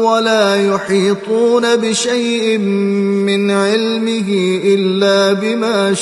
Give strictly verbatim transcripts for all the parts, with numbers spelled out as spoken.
ولا يحيطون بشيء من علمه إلا بما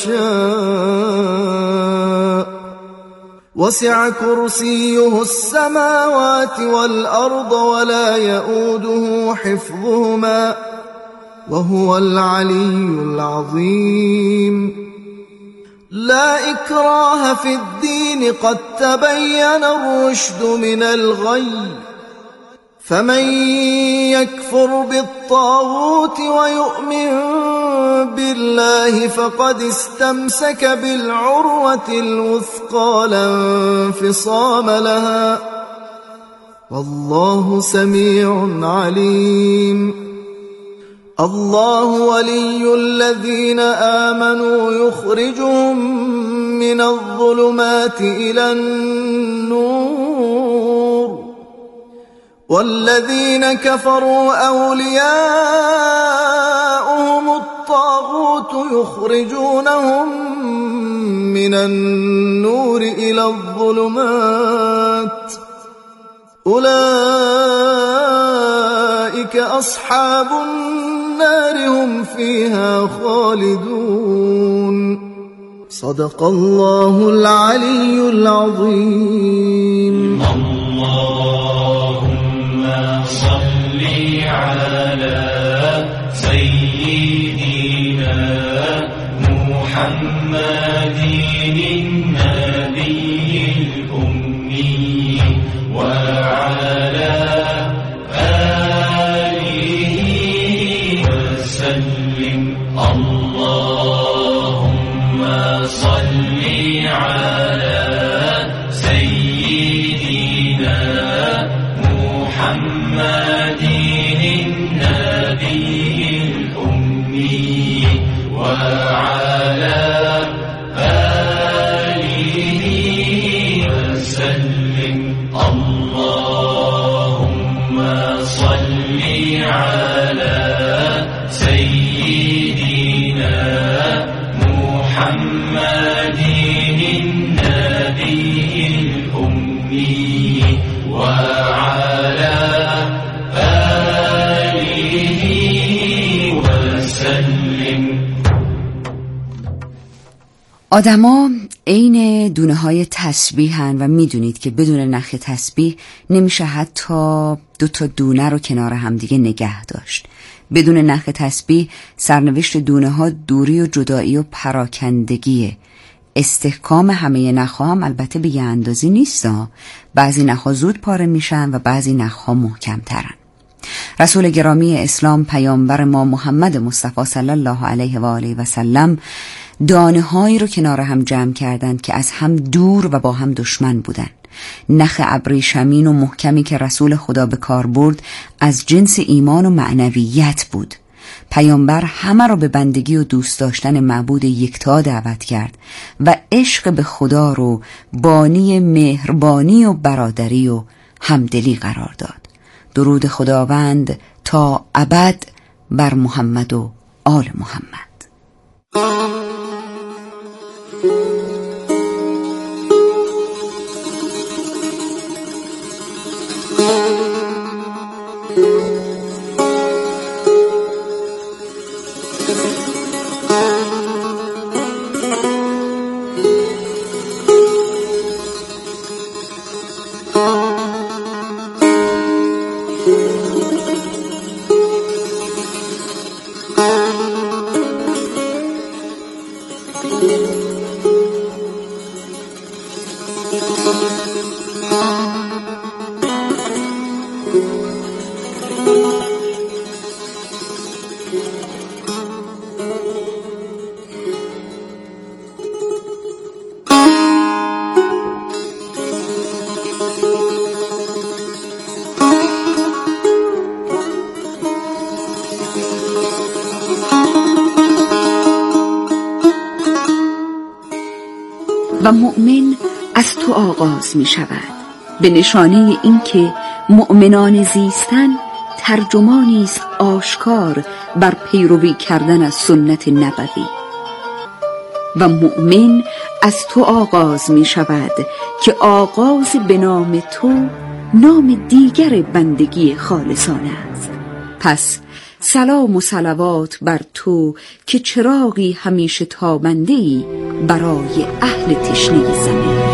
شاء وسع كرسيه السماوات والأرض ولا يؤوده حفظهما وهو العلي العظيم. لا إكراه في الدين قد تبين الرشد من الغي فمن يكفر بالطاغوت ويؤمن بالله فقد استمسك بالعروة الوثقى لا انفصام لها والله سميع عليم. الله ولي الذين آمنوا يخرجهم من الظلمات إلى النور والذين كفروا أولياؤهم الطاغوت يخرجونهم من النور إلى الظلمات أولئك أصحاب النار هم فيها خالدون. صدق الله العلي العظيم. اللهم صل على سيدنا محمد النبي الأمي وعلى آله وسلم. اللهم صل على سيدنا محمد النبي الأمي وعلى آله وسلم. اللهم صل على سيدنا محمد النبي الأمي وعلى آله وسلم. آدما عین دونه های تسبیحن و میدونید که بدون نخ تسبیح نمیشه حتی دو تا دونه رو کنار همدیگه نگه داشت. بدون نخ تسبیح سرنوشت دونه ها دوری و جدایی و پراکندگیه. استحکام همه نخها هم البته به یه اندازی نیست. بعضی نخها زود پاره میشن و بعضی نخها محکم ترن. رسول گرامی اسلام پیامبر ما محمد مصطفی صلی الله علیه و آله و سلم دانه هایی رو کنار هم جمع کردند که از هم دور و با هم دشمن بودن. نخ ابریشمین و محکمی که رسول خدا به کار برد از جنس ایمان و معنویت بود. پیامبر همه رو به بندگی و دوست داشتن معبود یکتا دعوت کرد و عشق به خدا رو بانی مهربانی و برادری و همدلی قرار داد. درود خداوند تا ابد بر محمد و آل محمد. و مؤمن از تو آغاز می شود، به نشانه اینکه مؤمنان زیستن ترجمانی است آشکار بر پیروی کردن از سنت نبوی. و مؤمن از تو آغاز می شود که آغاز به نام تو نام دیگر بندگی خالصانه است. پس سلام و صلوات بر تو که چراغی همیشه تابنده‌ای برای اهل تشنه زمین.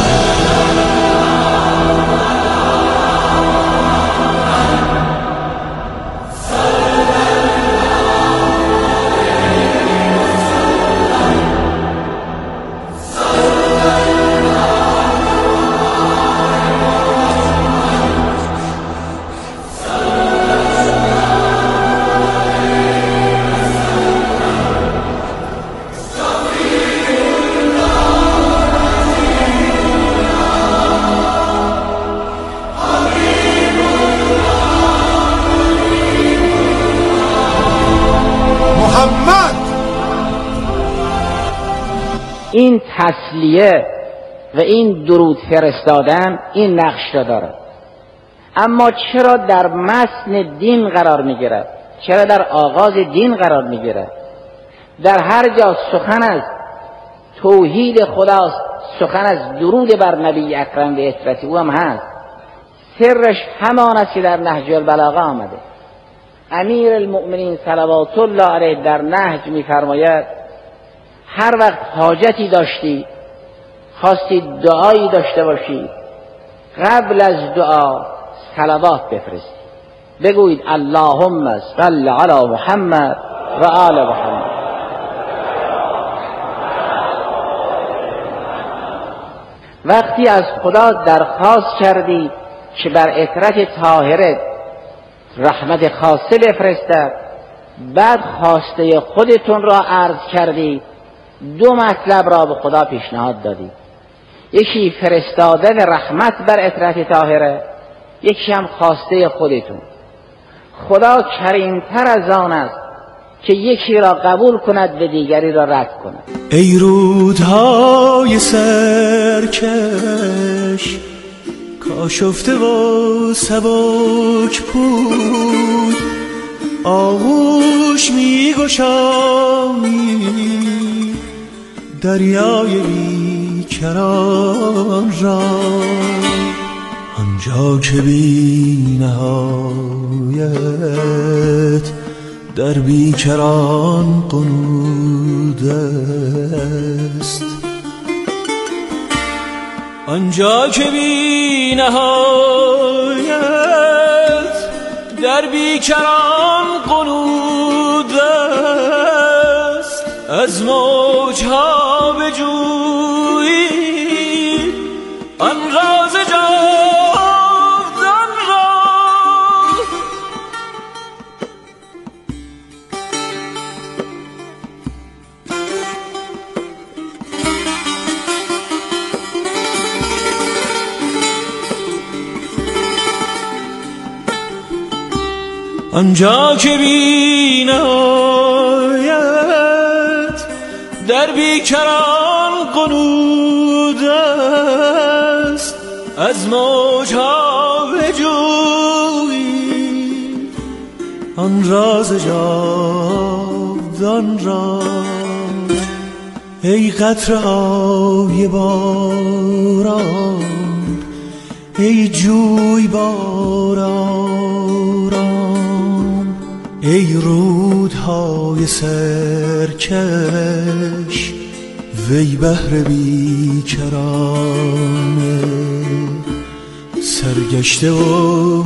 این تسلیه و این درود فرستادن این نقش را دارد. اما چرا در متن دین قرار میگیرد؟ چرا در آغاز دین قرار میگیرد؟ در هر جا سخن از توحید خداست، سخن از درود بر نبی اکرم و عترت او هم هست. سرش همان است که در نهج البلاغه آمده. امیر المؤمنین صلوات الله علیه در نهج میفرماید هر وقت حاجتی داشتی، خواستی دعایی داشته باشی، قبل از دعا صلوات بفرستی، بگویید اللهم صل علی محمد و آل محمد. وقتی از خدا درخواست کردی که بر عترت طاهره رحمت خاصه بفرستد، بعد خواسته خودتون را عرض کردی، دو مطلب را به خدا پیشنهاد دادی. یکی فرستادن رحمت بر عترت طاهره، یکی هم خواسته خودتون. خدا کریمتر از آن است که یکی را قبول کند و دیگری را رد کند. ای رودهای سرکش کاشفته و سبک پود، آغوش می گشایی دریای بیکران را، آنجا که بی نهایت در بیکران قنود است، آنجا که بی نهایت در بیکران قنود است. از موجها بجویی آن راز جاودان را، آنجا که بی نهایت در بیکران قنود است. از موجها بجویی آن راز جاودان را. ای قطره های باران، ای جوی باران، ای رودهای سرکش، وی بحر بیکرانه، سرگشته و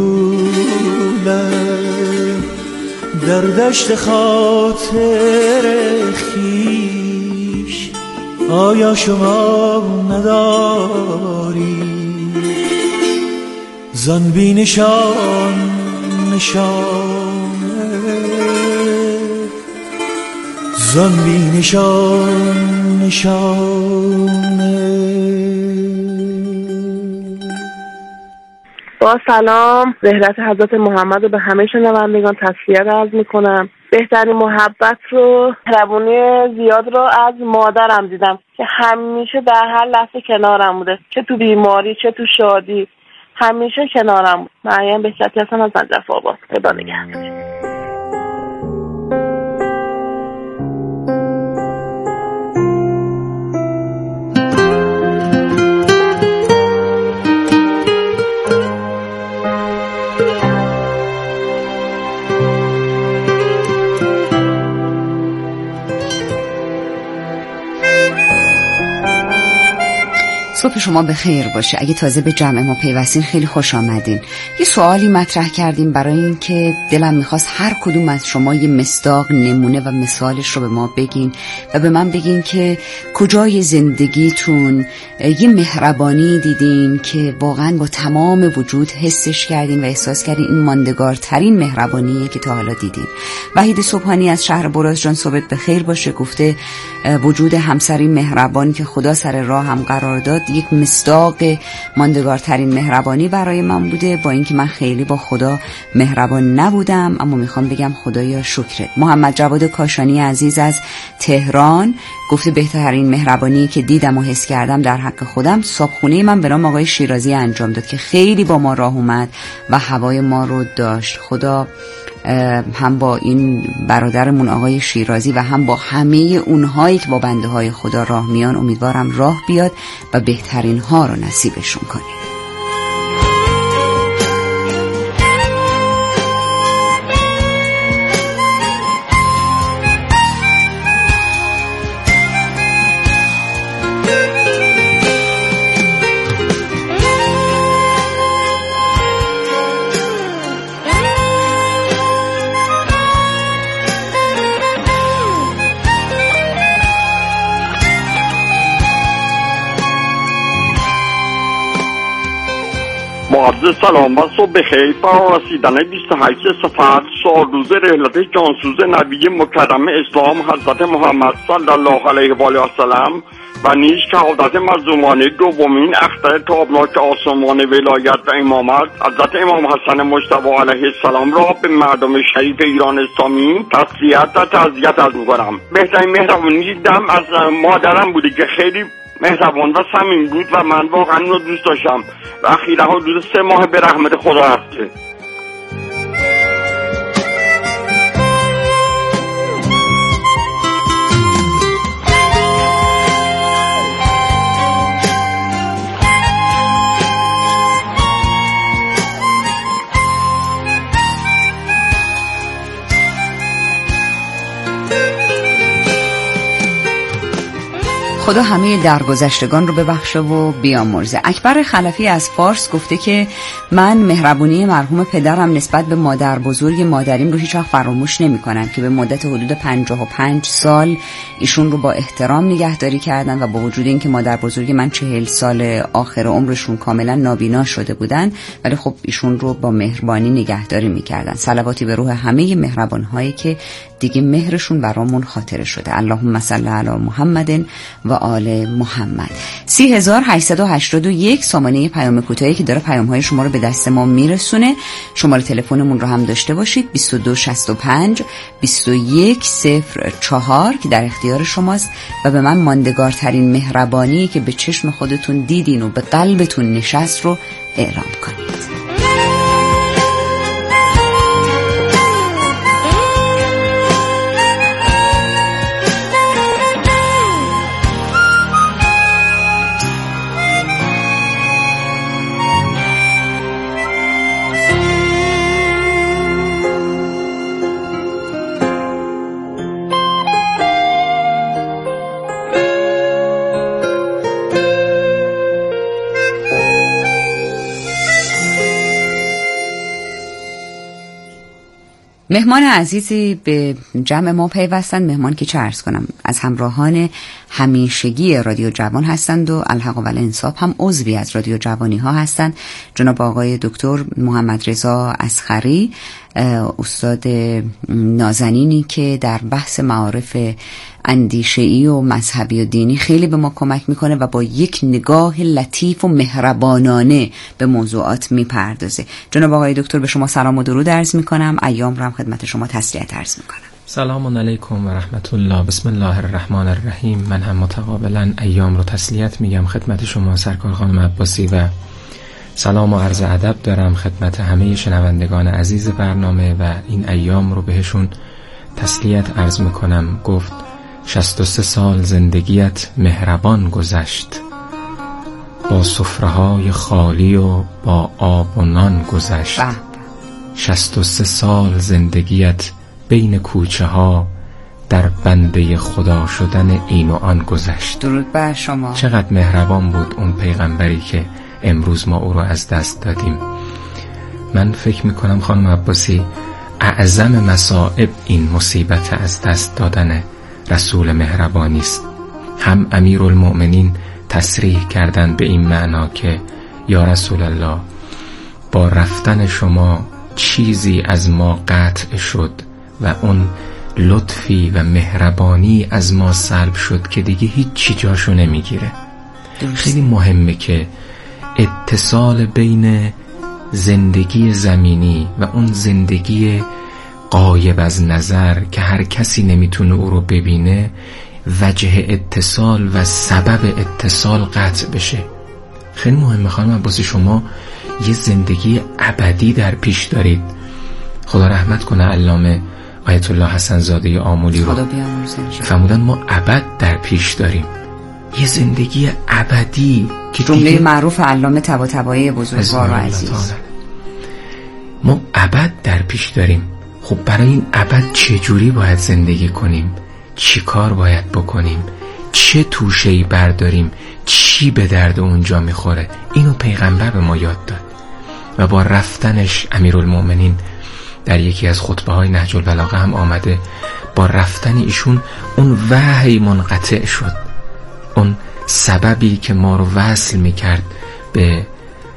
ملولم در دشت خاطر خویش. آیا شما نداری زان بی نشان نشانه، زان بی نشان نشانه؟ با سلام، رحلت حضرت محمد رو به همه شنوندگان تسلیت عرض میکنم. بهترین محبت رو، مهربونی زیاد رو از مادرم دیدم که همیشه در هر لحظه کنارم بوده، چه تو بیماری چه تو شادی، همیشه کنارم بود. مریم بهشتی هستم از نجف آباد. خدا نگهدار. صبح شما بخیر باشه. اگه تازه به جمع ما پیوستین خیلی خوش آمدین. یه سوالی مطرح کردیم برای این که دلم میخواست هر کدوم از شما یه مصداق، نمونه و مثالش رو به ما بگین و به من بگین که کجای زندگیتون یه مهربانی دیدین که واقعا با تمام وجود حسش کردین و احساس کردین این ماندگارترین مهربانیه که تا حالا دیدین. وحید صبحانی از شهر براز جان صبحت بخیر باشه. گفته وجود همسری مهربانی که خدا سر راه هم قرار داد یک مصداق ماندگارترین مهربانی برای من بوده، با اینکه من خیلی با خدا مهربان نبودم، اما میخوام بگم خدایا شکرت. محمد جواد کاشانی عزیز از تهران گفته بهترین مهربانی که دیدم و حس کردم در حق خودم صابخونه من به نام آقای شیرازی انجام داد که خیلی با ما راه اومد و هوای ما رو داشت. خدا هم با این برادرمون آقای شیرازی و هم با همه اونهایی که با بنده های خدا راه میان امیدوارم راه بیاد و بهترین ها رو نصیبشون کنه. عرض سلام و صبح بخیر. با رسیدن بیست و هشت صفر سال روز رحلت جانسوز نبی مکرم اسلام حضرت محمد صلی الله علیه و آله و سلم و نیز شهادت مظلومان دومین اختر تابناک آسمان ولایت و امامت حضرت امام حسن مجتبی علیه السلام را به مردم شریف ایران اسلامی تسلیت و تعزیت عرض می‌کنم. بهترین مهربانی دیدم از مادرم بوده که خیلی مهربان و صمیمی بود و من واقعا اون رو دوست داشتم و اخیراً حدود سه ماه به رحمت خدا رفته. خدا همه درگذشتگان رو ببخشه و بیامرزه. اکبر خلفی از فارس گفته که من مهربونی مرحوم پدرم نسبت به مادر بزرگ مادریم رو هیچ وقت فراموش نمی کنم که به مدت حدود پنجاه و پنج سال ایشون رو با احترام نگهداری کردن و با وجود این که مادر بزرگ من چهل سال آخر عمرشون کاملا نابینا شده بودن، ولی خب ایشون رو با مهربانی نگهداری می کردن. صلواتی به روح همه مهربان هایی که دیگه مهرشون برامون خاطره شده. اللهم صل علی محمد و آل محمد. سی هزار هشتصد و هشتاد و یک سامانه پیام کوتاهی که داره پیام های شما رو به دست ما میرسونه. شماره تلفنمون رو هم داشته باشید بیست و دو شصت و پنج بیست و یک صفر چهار که در اختیار شماست و به من ماندگارترین مهربانی که به چشم خودتون دیدین و به قلبتون نشست رو اعلام کنید. مهمان عزیزی به جمع ما پیوستند. مهمان که چه عرض کنم، از همراهان همیشگی رادیو جوان هستند و الحق و الانصاف هم عضوی از رادیو جوانی ها هستند. جناب آقای دکتر محمد رضا اصغری، استاد نازنینی که در بحث معارف اندیشه‌ای و مذهبی و دینی خیلی به ما کمک میکنه و با یک نگاه لطیف و مهربانانه به موضوعات میپردازه. جناب آقای دکتر به شما سلام و درود عرض میکنم. ایام رو هم خدمت شما تسلیت عرض میکنم. سلام علیکم و رحمت الله. بسم الله الرحمن الرحیم. من هم متقابلا ایام رو تسلیت میگم خدمت شما سرکار خانم عباسی و سلام و عرض ادب دارم خدمت همه شنوندگان عزیز برنامه و این ایام رو بهشون تسلیت عرض میکنم. گفت شصت و سه سال زندگیت مهربان گذشت، با سفره‌های خالی و با آب و نان گذشت. شصت و سه سال زندگیت بین کوچه ها در بنده خدا شدن این و آن گذشت. درود بر شما. چقدر مهربان بود اون پیغمبری که امروز ما او رو از دست دادیم. من فکر میکنم خانم عباسی اعظم مصائب این مصیبت از دست دادن رسول مهربانی است. هم امیرالمؤمنین تصریح کردند به این معنا که یا رسول الله با رفتن شما چیزی از ما قطع شد و اون لطفی و مهربانی از ما سلب شد که دیگه هیچ چی جاشو نمیگیره. خیلی مهمه که اتصال بین زندگی زمینی و اون زندگی غایب از نظر که هر کسی نمیتونه او رو ببینه وجه اتصال و سبب اتصال قطع بشه. خیلی مهمه خانم عباسی شما یه زندگی ابدی در پیش دارید. خدا رحمت کنه علامه آیت الله حسن زاده آمولی رو فرمودن ما ابد در پیش داریم، یه زندگی ابدی که جمله معروف علامه طباطبایی بزرگوار و عزیز. ما ابد در پیش داریم. خب برای این ابد چه جوری باید زندگی کنیم؟ چی کار باید بکنیم؟ چه توشه‌ای برداریم؟ چی به درد اونجا میخوره؟ اینو پیغمبر به ما یاد داد و با رفتنش امیرالمؤمنین در یکی از خطبه های نهج البلاغه هم آمده، با رفتن ایشون اون وحی منقطع شد، اون سببی که ما رو وصل میکرد به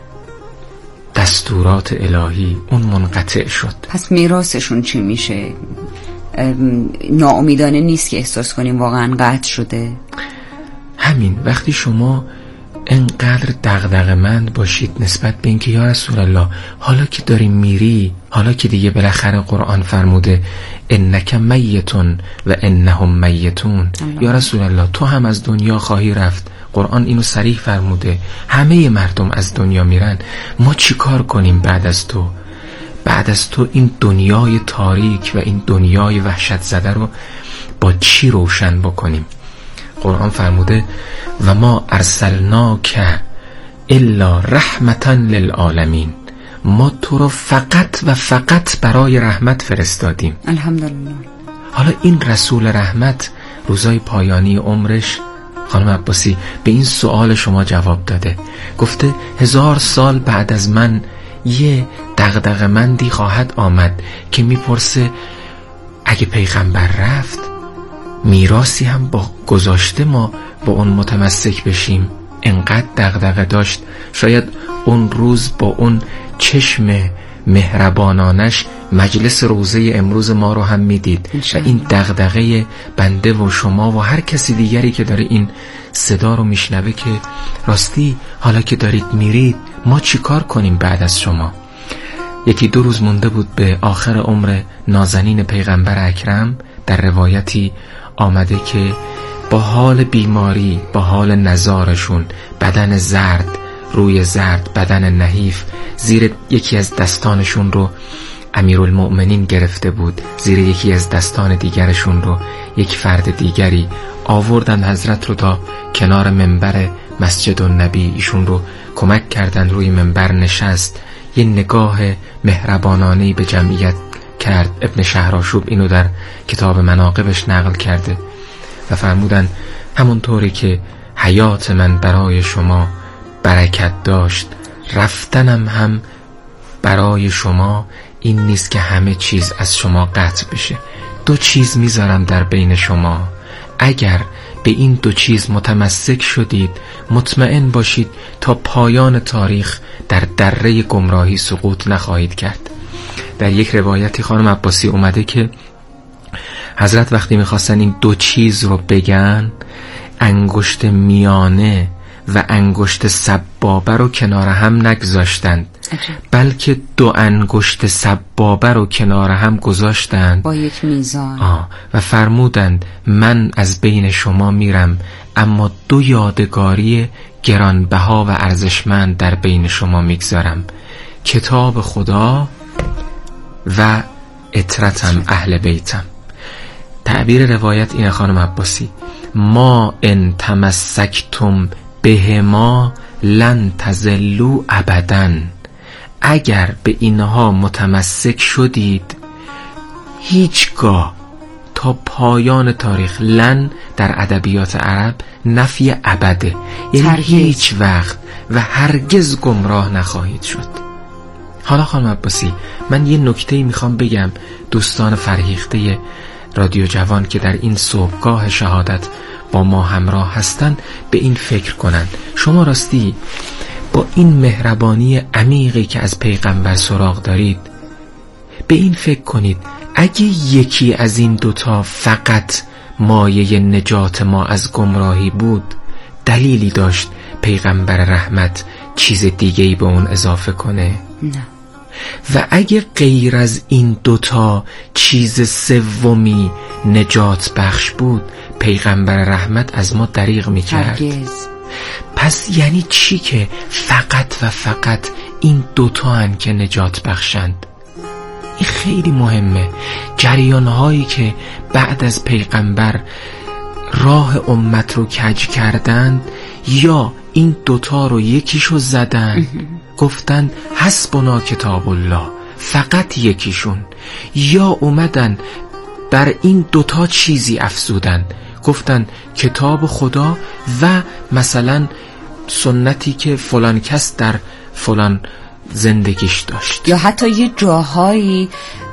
دستورات الهی اون منقطع شد. پس میراثشون چی میشه؟ ناامیدانه نیست که احساس کنیم واقعا قطع شده؟ همین وقتی شما انقدر دغدغه‌مند باشید نسبت به اینکه یا رسول الله حالا که داری میری، حالا که دیگه بالاخره قرآن فرموده انک میتون و انهم میتون، یا رسول الله تو هم از دنیا خواهی رفت، قرآن اینو صریح فرموده، همه مردم از دنیا میرن، ما چی کار کنیم بعد از تو؟ بعد از تو این دنیای تاریک و این دنیای وحشت زده رو با چی روشن بکنیم؟ قرآن فرموده و ما ارسلناک الا رحمتا للعالمین، ما تو رو فقط و فقط برای رحمت فرستادیم. الحمدلله. حالا این رسول رحمت روزای پایانی عمرش خانم عباسی به این سوال شما جواب داده، گفته هزار سال بعد از من یه دغدغه‌مندی خواهد آمد که میپرسه اگه پیغمبر رفت میراثی هم با گذاشته ما با اون متمسک بشیم. انقدر دغدغه داشت، شاید اون روز با اون چشم مهربانانش مجلس روزه امروز ما رو هم میدید و این دغدغه بنده و شما و هر کسی دیگری که داره این صدا رو میشنوه که راستی حالا که دارید میرید ما چی کار کنیم بعد از شما؟ یکی دو روز مونده بود به آخر عمر نازنین پیغمبر اکرم. در روایتی آمده که با حال بیماری، با حال نزارشون، بدن زرد، روی زرد، بدن نحیف، زیر یکی از دستانشون رو امیرالمؤمنین گرفته بود، زیر یکی از دستان دیگرشون رو یک فرد دیگری آوردن حضرت رو تا کنار منبر مسجد النبی، ایشون رو کمک کردن روی منبر نشست، یه نگاه مهربانانه‌ای به جمعیت کرد. ابن شهرآشوب اینو در کتاب مناقبش نقل کرده و فرمودن همونطوری که حیات من برای شما برکت داشت، رفتنم هم برای شما این نیست که همه چیز از شما قطع بشه. دو چیز میذارم در بین شما، اگر به این دو چیز متمسک شدید مطمئن باشید تا پایان تاریخ در دره گمراهی سقوط نخواهید کرد. در یک روایتی خانم عباسی اومده که حضرت وقتی میخواستن این دو چیز رو بگن انگشت میانه و انگشت سبابه رو کنار هم نگذاشتند، بلکه دو انگشت سبابه رو کنار هم گذاشتند با یک میزان آه و فرمودند من از بین شما میرم اما دو یادگاری گرانبها و ارزشمند در بین شما میگذارم، کتاب خدا و اطرتم اهل بیتم. تعبیر روایت اینه خانم عباسی، ما ان تمسکتم بهما لن تزلوا ابدا، اگر به اینها متمسک شدید هیچگاه تا پایان تاریخ. لن در ادبیات عرب نفی ابده، یعنی هیچ وقت و هرگز گمراه نخواهید شد. حالا خانم عباسی، من یه نکته میخوام بگم دوستان فرهیخته رادیو جوان که در این صبحگاه شهادت با ما همراه هستن به این فکر کنن. شما راستی با این مهربانی عمیقی که از پیغمبر سراغ دارید به این فکر کنید اگه یکی از این دوتا فقط مایه نجات ما از گمراهی بود، دلیلی داشت پیغمبر رحمت چیز دیگه‌ای به اون اضافه کنه؟ نه. و اگه غیر از این دوتا چیز سومی نجات بخش بود، پیغمبر رحمت از ما دریغ میکرد. هرگز. پس یعنی چی که فقط و فقط این دوتا هن که نجات بخشند؟ این خیلی مهمه. جریانهایی که بعد از پیغمبر راه امت رو کج کردند، یا این دوتا رو یکیشو زدن گفتن حسبنا کتاب الله، فقط یکیشون، یا اومدن در این دوتا چیزی افزودن، گفتن کتاب خدا و مثلا سنتی که فلان کس در فلان زندگیش داشت، یا حتی یه جاهایی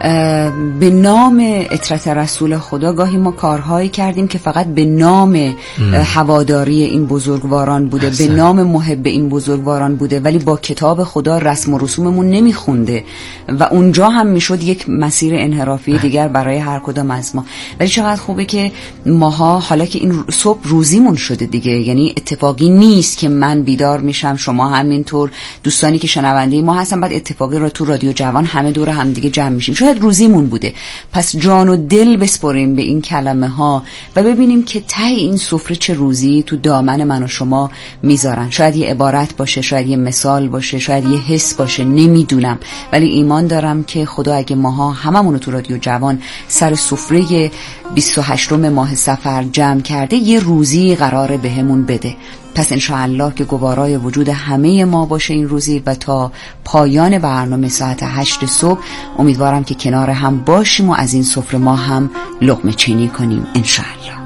به نام اطرت رسول خدا گاهی ما کارهایی کردیم که فقط به نام هواداری این بزرگواران بوده، به نام محب این بزرگواران بوده، ولی با کتاب خدا رسم و رسوممون نمیخونده و اونجا هم میشد یک مسیر انحرافی دیگر برای هر کدام از ما. ولی چقدر خوبه که ماها حالا که این صبح روزیمون شده دیگه، یعنی اتفاقی نیست که من بیدار میشم، شما همینطور، دوستانی که شنونده ما هستن، بعد اتفاقی رو تو رادیو جوان همه دور هم دیگه جمع میشیم. شاید روزیمون بوده. پس جان و دل بسپریم به این کلمه ها و ببینیم که ته این سفره چه روزی تو دامن من و شما میذارن. شاید یه عبارت باشه، شاید یه مثال باشه، شاید یه حس باشه، نمیدونم، ولی ایمان دارم که خدا اگه ماها هممونو تو رادیو جوان سر سفره بیست و هشتم ماه صفر جمع کرده، یه روزی قراره بهمون بده. پس انشاءالله که گوارای وجود همه ما باشه این روزی و تا پایان برنامه ساعت هشت صبح امیدوارم که کنار هم باشیم و از این سفره ما هم لقمه چینی کنیم انشاءالله.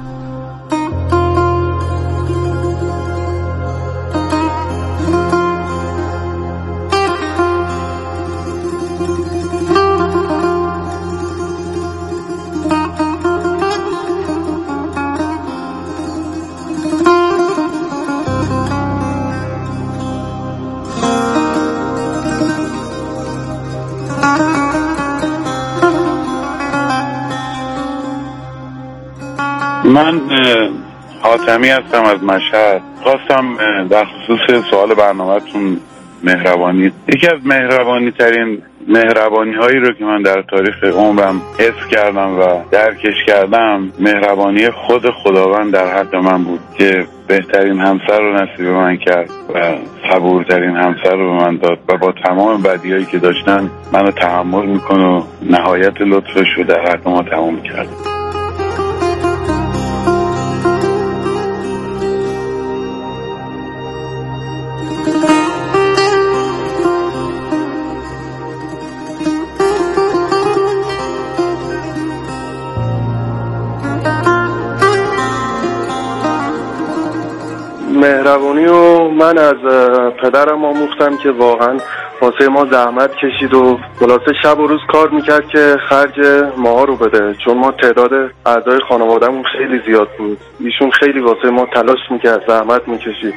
من حاتمی هستم از مشهد. خواستم در خصوص سوال برنامه‌تون مهربانی، یکی از مهربانی ترین مهربانی هایی رو که من در تاریخ عمرم حس کردم و درکش کردم، مهربانی خود خداوند در حق من بود که بهترین همسر رو نصیب من کرد و صبورترین همسر رو به من داد و با تمام بدیایی که داشتن منو تحمل میکنه و نهایت لطفش رو در حق ما تمام کرد. مهربانی و من از پدرم آموختم که واقعا واسه ما زحمت کشید و خلاصه شب و روز کار میکرد که خرج ماها رو بده، چون ما تعداد اعضای خانواده‌مون خیلی زیاد بود. ایشون خیلی واسه ما تلاش میکرد، زحمت میکشید.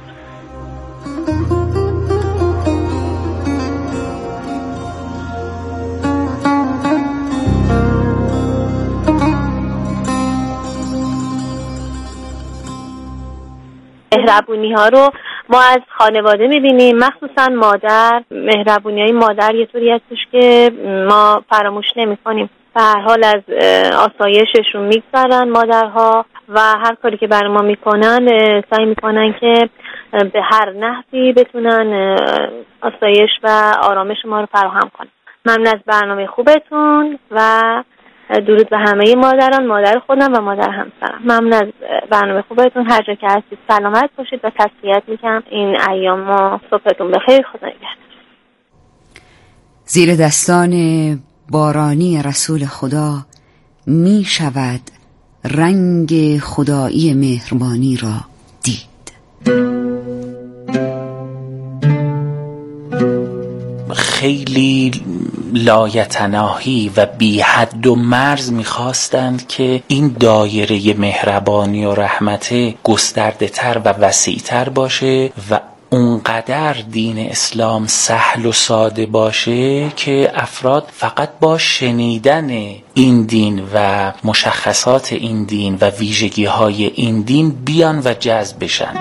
مهربونی ها رو ما از خانواده میبینیم، مخصوصا مادر. مهربونی های مادر یه طوری هستش که ما فراموش نمی کنیم. به هر حال از آسایششون میگذارن مادرها و هر کاری که برای ما میکنن سعی میکنن که به هر نحوی بتونن آسایش و آرامش ما رو فراهم کنن. ممنون از برنامه خوبتون و درود به همه مادران، مادر خودم و مادر همسرم. ممنون از برنامه خوبتون. هر جا که هستید سلامت باشید و تسلیت میکنم این ایام و صبحتون بخیر. خدا نگهدار. زیر دستان بارانی رسول خدا می شود رنگ خدایی مهربانی را دید. خیلی لایتناهی و بی حد و مرز میخواستند که این دایره مهربانی و رحمت گسترده تر و وسیع تر باشه و اونقدر دین اسلام سهل و ساده باشه که افراد فقط با شنیدن این دین و مشخصات این دین و ویژگی های این دین بیان و جذب بشن.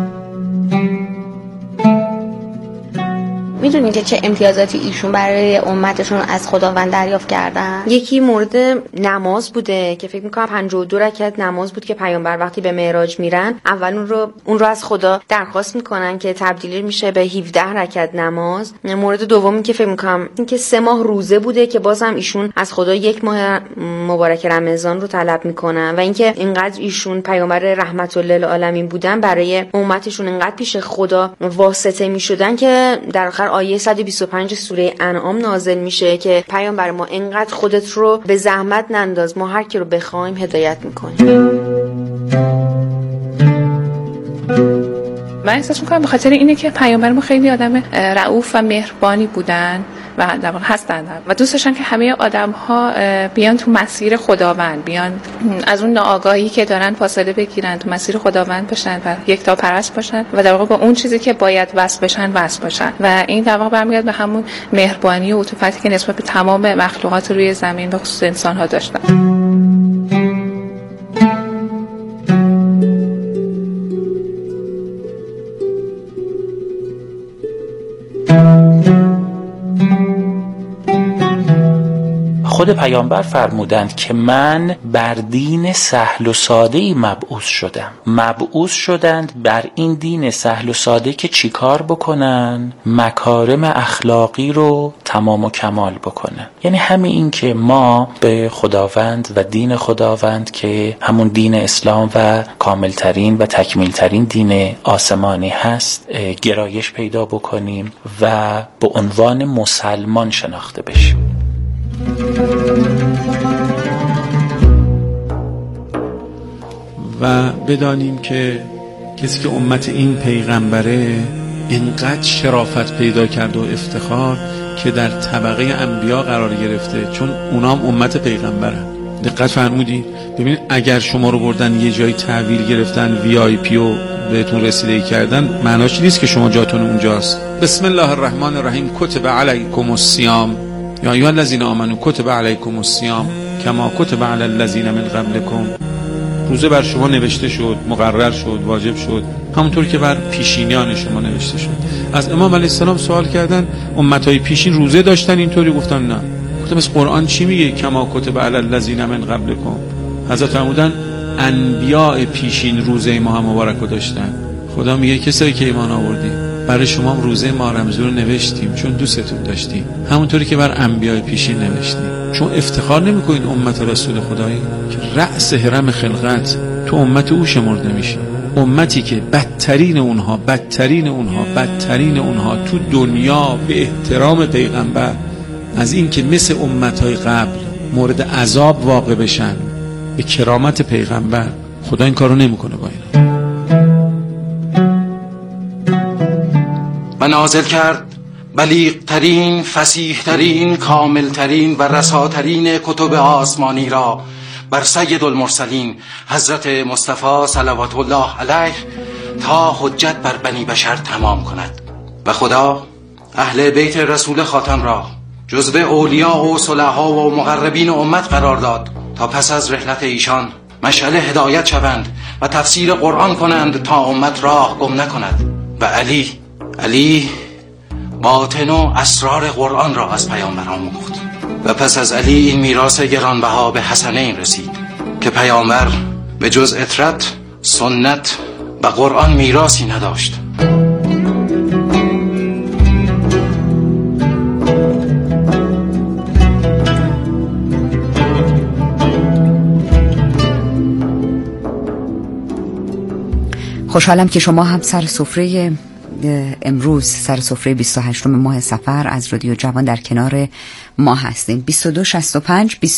میدونین که چه امتیازاتی ایشون برای امتشون از خداوند دریافت کردن؟ یکی مورد نماز بوده که فکر میکنم پنجاه و دو رکعت نماز بود که پیامبر وقتی به معراج میرن اول اون رو اون رو از خدا درخواست میکنن که تبدیل میشه به هفده رکعت نماز. مورد دومی که فکر میکنم این که سه ماه روزه بوده که بازم ایشون از خدا یک ماه مبارک رمضان رو طلب میکنن و اینکه اینقدر ایشون پیامبر رحمت للعالمین بودن برای امتشون اینقدر پیش خدا واسطه میشدن که در آخر آیه صد و بیست و پنج سوره انعام نازل میشه که پیامبر ما اینقدر خودت رو به زحمت ننداز، ما هر کی رو بخوایم هدایت میکنیم. من احساس میکنم به خاطر اینه که پیامبر ما خیلی آدم رئوف و مهربانی بودن و در واقع هستن و دوست داشتن که همه آدم‌ها بیان تو مسیر خداوند، بیان از اون ناآگاهی که دارن فاصله بگیرن، تو مسیر خداوند باشن و یکتا پرست باشن و در واقع با اون چیزی که باید وصل بشن وصل باشن و این در واقع برمیگرده به همون مهربانی و عطوفتی که نسبت به تمام مخلوقات روی زمین به خصوص انسان‌ها داشتن. خود پیامبر فرمودند که من بر دین سهل و ساده‌ای مبعوث شدم. مبعوث شدند بر این دین سهل و ساده که چیکار بکنن؟ مکارم اخلاقی رو تمام و کمال بکنن. یعنی همین این که ما به خداوند و دین خداوند که همون دین اسلام و کاملترین و تکمیلترین دین آسمانی هست گرایش پیدا بکنیم و به عنوان مسلمان شناخته بشیم. و بدانیم که کسی که امت این پیغمبره اینقدر شرافت پیدا کرد و افتخار که در طبقه انبیا قرار گرفته، چون اونام امت پیغمبرن. دقت فرمودید؟ ببینید اگر شما رو بردن یه جایی تحویل گرفتن وی آی پی و بهتون رسیدگی کردن، معناش نیست که شما جاتون اونجاست. بسم الله الرحمن الرحیم. کتب علیکم الصیام یا ایها الذین آمنوا کتب علیکم الصیام کما کتب علی الذین من قبلکم. روزه بر شما نوشته شد، مقرر شد، واجب شد، همونطور که بر پیشینیان شما نوشته شد. از امام علیه السلام سوال کردن امتهای پیشین روزه داشتن اینطوری؟ گفتن نه. گفتم از قرآن چی میگه؟ کما کتب علی الذین من قبلکم. حضرت فرمودن انبیاء پیشین روزه ماه مبارک رو داشتن. خدا میگه کسایی که ایمان آوردی برای شما هم روزه ماه رمضان رو نوشتیم چون دوستتون داشتیم، همونطوری که بر انبیاء پیشین نوشتیم. چون افتخار نمیکنین امت رسول خدایی که رأس هرم خلقت تو امت او شمرده میشه، امتی که بدترین اونها بدترین اونها بدترین اونها تو دنیا به احترام پیغمبر از این که مثل امتهای قبل مورد عذاب واقع بشن به کرامت پیغمبر، خدا این کارو نمیکنه با اینا. و نازل کرد بلیغترین، فصیحترین، کاملترین و رساترین کتب آسمانی را بر سید المرسلین حضرت مصطفی صلوات الله علیه تا حجت بر بنی بشر تمام کند. و خدا اهل بیت رسول خاتم را جزو اولیاء و صلحا و مقربین امت قرار داد تا پس از رحلت ایشان مشعل هدایت شوند و تفسیر قرآن کنند تا امت راه گم نکند. و علی علی باطن و اسرار قرآن را از پیامبر آموخت. و پس از علی این میراث گرانبها به حسنین رسید که پیامبر به جز اطرت، سنت و قرآن میراثی نداشت. خوشحالم که شما هم سر سفره امروز سر سفره بیست و هشتم ماه صفر از رادیو جوان در کنار ما هستین. بیست و دو شصت و پنج